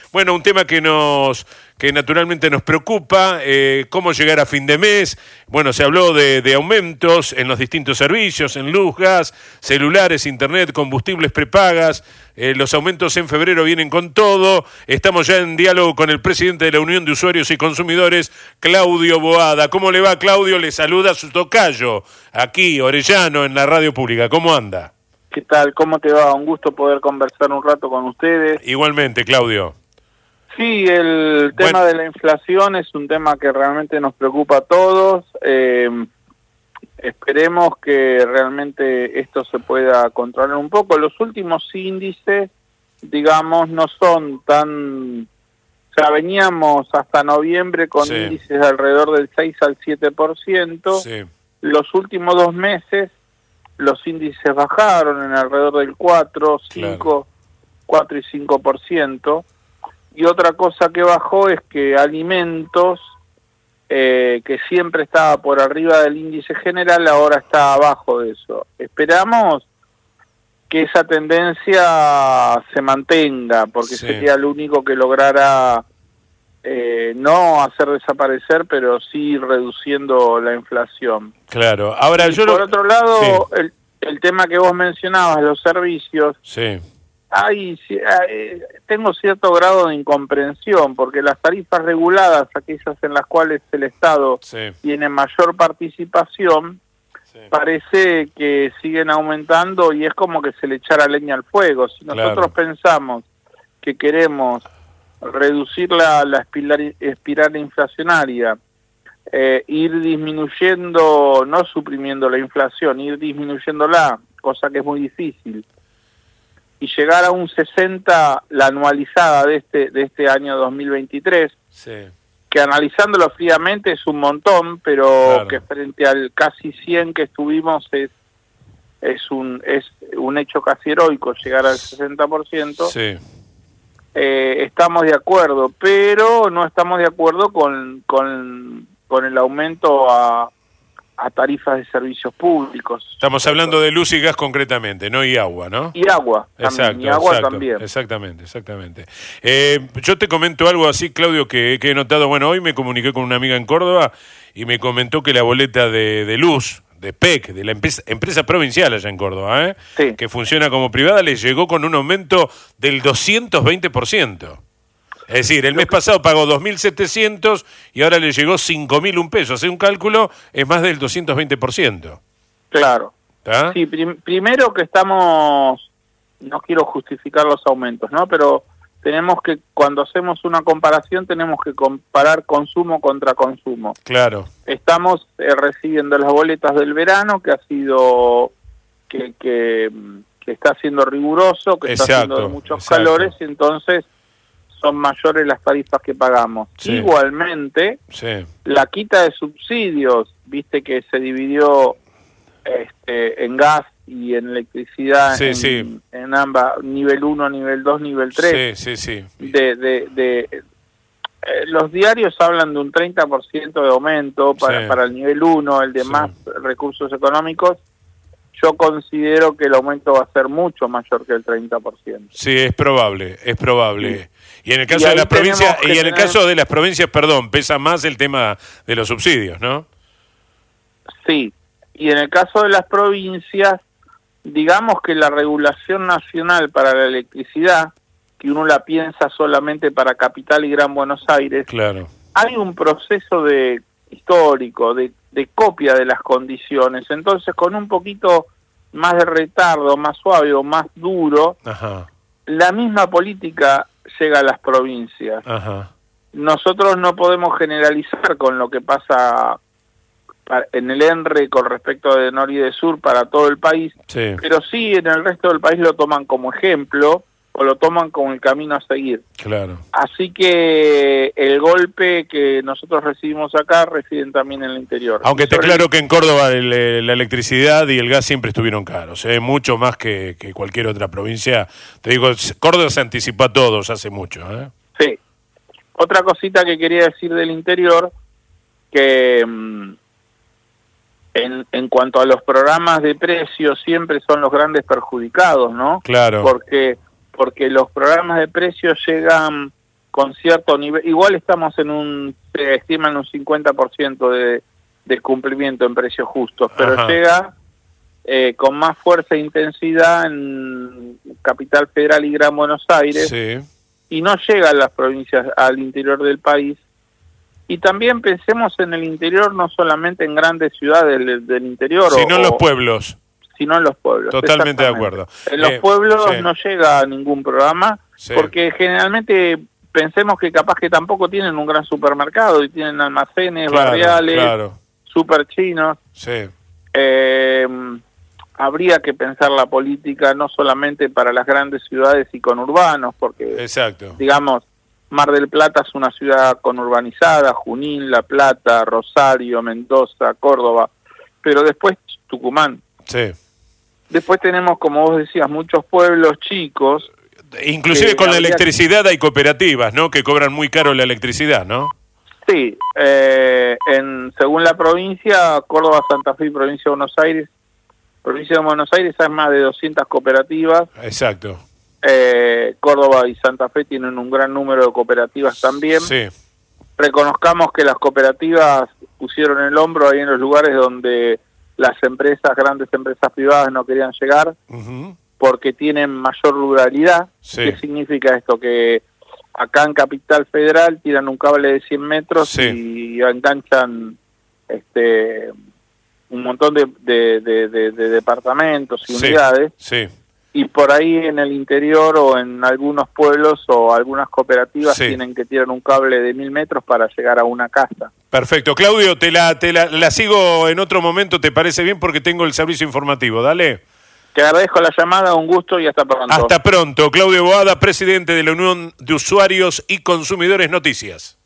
Bueno, un tema que naturalmente nos preocupa, cómo llegar a fin de mes. Bueno, se habló de aumentos en los distintos servicios, en luz, gas, celulares, internet, combustibles prepagas. Los aumentos en febrero vienen con todo. Estamos ya en diálogo con el presidente de la Unión de Usuarios y Consumidores, Claudio Boada. ¿Cómo le va, Claudio? Le saluda su tocayo, aquí, Orellano, en la radio pública. ¿Cómo anda? ¿Qué tal? ¿Cómo te va? Un gusto poder conversar un rato con ustedes. Igualmente, Claudio. Sí, el tema de la inflación es un tema que realmente nos preocupa a todos. Esperemos que realmente esto se pueda controlar un poco. Los últimos índices, digamos, no son tan... O sea, veníamos hasta noviembre con índices de alrededor del 6 al 7%. Sí. Los últimos 2 meses los índices bajaron en alrededor del 4, 5, 4 y 5%. Y otra cosa que bajó es que alimentos, que siempre estaba por arriba del índice general, ahora está abajo de eso. Esperamos que esa tendencia se mantenga, porque sería lo único que lograra no hacer desaparecer, pero sí ir reduciendo la inflación. Claro. Ahora, por otro lado, el tema que vos mencionabas, los servicios, tengo cierto grado de incomprensión, porque las tarifas reguladas, aquellas en las cuales el Estado tiene mayor participación, parece que siguen aumentando y es como que se le echara leña al fuego. Si nosotros pensamos que queremos reducir la espiral inflacionaria, ir disminuyendo, no suprimiendo la inflación, ir disminuyéndola, cosa que es muy difícil, y llegar a un 60 la anualizada de este año 2023, que analizándolo fríamente es un montón, pero que frente al casi 100 que estuvimos es un hecho casi heroico llegar al 60%. Estamos de acuerdo, pero no estamos de acuerdo con el aumento a tarifas de servicios públicos. Estamos hablando de luz y gas concretamente, ¿no? Y agua, ¿no? Y agua también. Y agua también. Exactamente. Yo te comento algo así, Claudio, que he notado. Bueno, hoy me comuniqué con una amiga en Córdoba y me comentó que la boleta de luz, de PEC, de la empresa provincial allá en Córdoba, que funciona como privada, les llegó con un aumento del 220%. Es decir, el mes pasado pagó 2.700 y ahora le llegó 5.001 pesos. Hace un cálculo, es más del 220%. Claro. Sí, primero que estamos, no quiero justificar los aumentos, ¿no? Pero tenemos que, cuando hacemos una comparación, tenemos que comparar consumo contra consumo. Claro. Estamos recibiendo las boletas del verano, que ha sido, que está siendo riguroso, que está haciendo de muchos calores, y entonces son mayores las tarifas que pagamos. Igualmente, la quita de subsidios, viste que se dividió en gas y en electricidad en ambas, nivel 1, nivel 2, nivel 3. Los diarios hablan de un 30% de aumento para el nivel 1, el de más recursos económicos. Yo considero que el aumento va a ser mucho mayor que el 30%. Sí, es probable. Y en el caso de las provincias, pesa más el tema de los subsidios, ¿no? Sí. Y en el caso de las provincias, digamos que la regulación nacional para la electricidad, que uno la piensa solamente para Capital y Gran Buenos Aires, hay un proceso histórico de copia de las condiciones. Entonces, con un poquito más de retardo, más suave o más duro, la misma política llega a las provincias. Nosotros no podemos generalizar con lo que pasa en el ENRE con respecto de Nor y de Sur para todo el país, pero sí en el resto del país lo toman como ejemplo o lo toman como el camino a seguir. Así que el golpe que nosotros recibimos acá residen también en el interior. Aunque está claro que en Córdoba la electricidad y el gas siempre estuvieron caros, mucho más que cualquier otra provincia. Te digo, Córdoba se anticipó a todos hace mucho. Sí. Otra cosita que quería decir del interior, que en cuanto a los programas de precios siempre son los grandes perjudicados, ¿no? Claro. Porque los programas de precios llegan con cierto nivel, igual estamos se estima en un 50% de cumplimiento en precios justos, pero Ajá. llega con más fuerza e intensidad en Capital Federal y Gran Buenos Aires, Sí. y no llega a las provincias, al interior del país. Y también pensemos en el interior, no solamente en grandes ciudades del interior, Sino en los pueblos. sino en los pueblos. Totalmente de acuerdo. En los pueblos sí. no llega a ningún programa, Sí. porque generalmente pensemos que capaz que tampoco tienen un gran supermercado y tienen almacenes barriales, Claro. super chinos. Sí. Habría que pensar la política no solamente para las grandes ciudades y conurbanos, porque, Exacto. digamos, Mar del Plata es una ciudad conurbanizada, Junín, La Plata, Rosario, Mendoza, Córdoba, pero después Tucumán. Sí. Después tenemos, como vos decías, muchos pueblos chicos. Inclusive con la electricidad hay cooperativas, ¿no? Que cobran muy caro la electricidad, ¿no? Sí, según la provincia, Córdoba, Santa Fe y Provincia de Buenos Aires, hay más de 200 cooperativas. Exacto. Córdoba y Santa Fe tienen un gran número de cooperativas también. Sí. Reconozcamos que las cooperativas pusieron el hombro ahí en los lugares donde las grandes empresas privadas no querían llegar, porque tienen mayor ruralidad. Sí. ¿Qué significa esto? Que acá en Capital Federal tiran un cable de 100 metros Sí. y enganchan un montón de departamentos y unidades. Sí. Y por ahí en el interior o en algunos pueblos o algunas cooperativas Sí. tienen que tirar un cable de 1000 metros para llegar a una casa. Perfecto. Claudio, te la sigo en otro momento, ¿te parece bien? Porque tengo el servicio informativo. Dale. Te agradezco la llamada, un gusto y hasta pronto. Hasta pronto. Claudio Boada, presidente de la Unión de Usuarios y Consumidores Noticias.